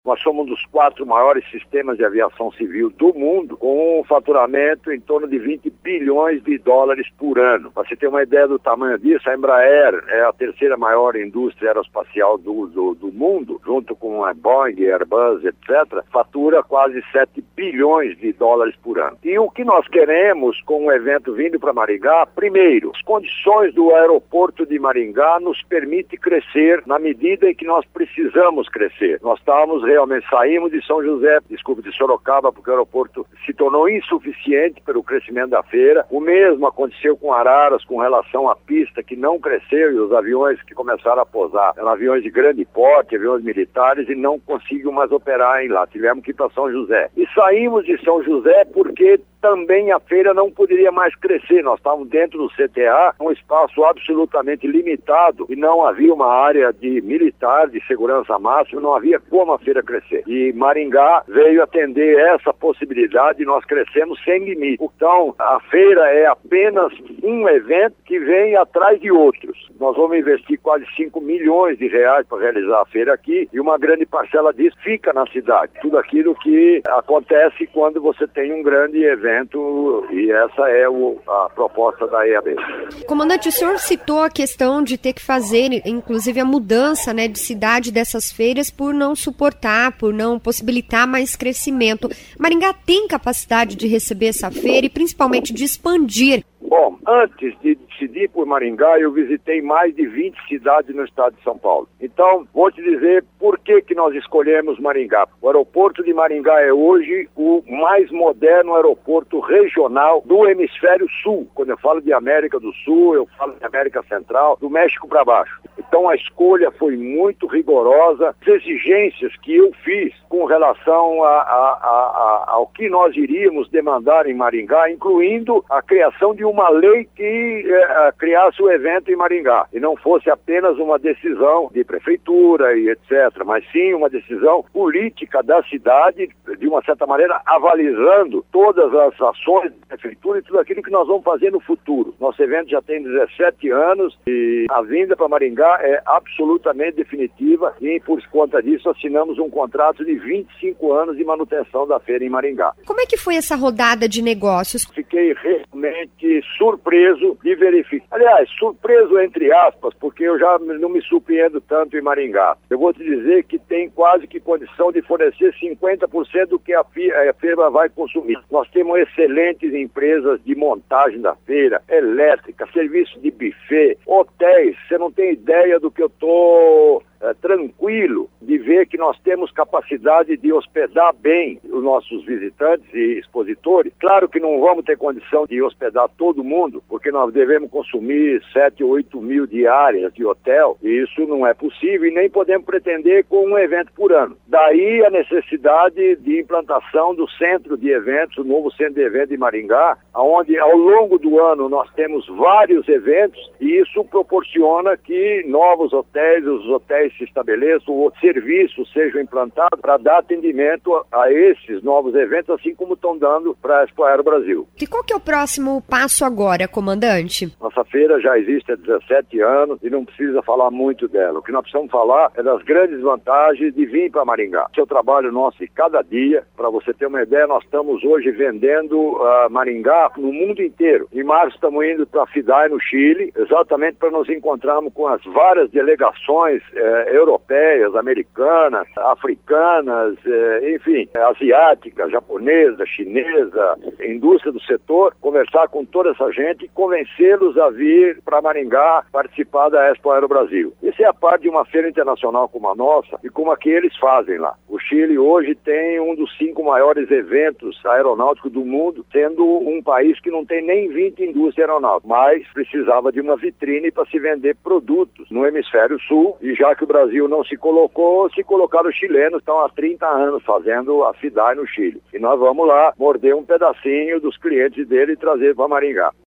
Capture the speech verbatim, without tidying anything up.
Nós somos um dos quatro maiores sistemas de aviação civil do mundo, com um faturamento em torno de vinte bilhões de dólares por ano. Para você ter uma ideia do tamanho disso, a Embraer é a terceira maior indústria aeroespacial do, do, do mundo, junto com a Boeing, Airbus, etcétera, fatura quase sete bilhões de dólares por ano. E o que nós queremos com o evento vindo para Maringá, primeiro, as condições do aeroporto de Maringá nos permitem crescer na medida em que nós precisamos crescer. Nós estávamos realmente, saímos de São José, desculpe, de Sorocaba, porque o aeroporto se tornou insuficiente pelo crescimento da feira. O mesmo aconteceu com Araras, com relação à pista, que não cresceu, e os aviões que começaram a pousar eram aviões de grande porte, aviões militares, e não conseguiam mais operar em lá. Tivemos que ir para São José. E saímos de São José porque também a feira não poderia mais crescer. Nós estávamos dentro do C T A, um espaço absolutamente limitado, e não havia uma área de militar, de segurança máxima, não havia como a feira crescer. E Maringá veio atender essa possibilidade e nós crescemos sem limite. Então, a feira é apenas um evento que vem atrás de outros. Nós vamos investir quase cinco milhões de reais para realizar a feira aqui, e uma grande parcela disso fica na cidade. Tudo aquilo que acontece quando você tem um grande evento, e essa é o, a proposta da E A B. Comandante, o senhor citou a questão de ter que fazer, inclusive, a mudança, né, de cidade dessas feiras por não suportar, por não possibilitar mais crescimento. Maringá tem capacidade de receber essa feira e principalmente de expandir? Bom, antes de decidir por Maringá, eu visitei mais de vinte cidades no estado de São Paulo. Então, vou te dizer por que que nós escolhemos Maringá. O aeroporto de Maringá é hoje o mais moderno aeroporto regional do hemisfério sul. Quando eu falo de América do Sul, eu falo de América Central, do México para baixo. Então, a escolha foi muito rigorosa. As exigências que eu fiz com relação a, a, a, a, ao que nós iríamos demandar em Maringá, incluindo a criação de uma lei que eh, criasse o evento em Maringá, e não fosse apenas uma decisão de prefeitura e etcétera, mas sim uma decisão política da cidade, de uma certa maneira, avalizando todas as ações da prefeitura e tudo aquilo que nós vamos fazer no futuro. Nosso evento já tem dezessete anos e a vinda para Maringá é absolutamente definitiva, e por conta disso assinamos um contrato de vinte e cinco anos de manutenção da feira em Maringá. Como é que foi essa rodada de negócios? Fiquei realmente surpreso de verificar. Aliás, surpreso entre aspas, porque eu já não me surpreendo tanto em Maringá. Eu vou te dizer que tem quase que condição de fornecer cinquenta por cento do que a feira vai consumir. Nós temos excelentes empresas de montagem da feira, elétrica, serviço de buffet, hotéis. Você não tem ideia do que eu estou... É, tranquilo de ver que nós temos capacidade de hospedar bem os nossos visitantes e expositores. Claro que não vamos ter condição de hospedar todo mundo, porque nós devemos consumir sete ou oito mil diárias de hotel, e isso não é possível e nem podemos pretender com um evento por ano. Daí a necessidade de implantação do centro de eventos, o novo centro de eventos de Maringá, onde ao longo do ano nós temos vários eventos, e isso proporciona que novos hotéis, os hotéis se estabeleçam, ou serviços sejam implantados para dar atendimento a, a esses novos eventos, assim como estão dando para a Expo Aero Brasil. E qual que é o próximo passo agora, comandante? Nossa feira já existe há dezessete anos e não precisa falar muito dela. O que nós precisamos falar é das grandes vantagens de vir para Maringá. Esse é o trabalho nosso de cada dia. Para você ter uma ideia, nós estamos hoje vendendo uh, Maringá no mundo inteiro. Em março estamos indo para a FIDAI, no Chile, exatamente para nos encontrarmos com as várias delegações eh, europeias, americanas, africanas, eh, enfim, asiática, japonesa, chinesa, indústria do setor, conversar com toda essa gente e convencê-los a vir para Maringá participar da Expo Aero Brasil. Isso é a parte de uma feira internacional como a nossa e como a que eles fazem lá. O Chile hoje tem um dos cinco maiores eventos aeronáuticos do mundo, sendo um país que não tem nem vinte indústrias aeronáuticas, mas precisava de uma vitrine para se vender produtos no hemisfério sul, e já que o Brasil não se colocou, se colocaram os chilenos, estão há trinta anos fazendo a FIDAI no Chile. E nós vamos lá morder um pedacinho dos clientes dele e trazer para Maringá.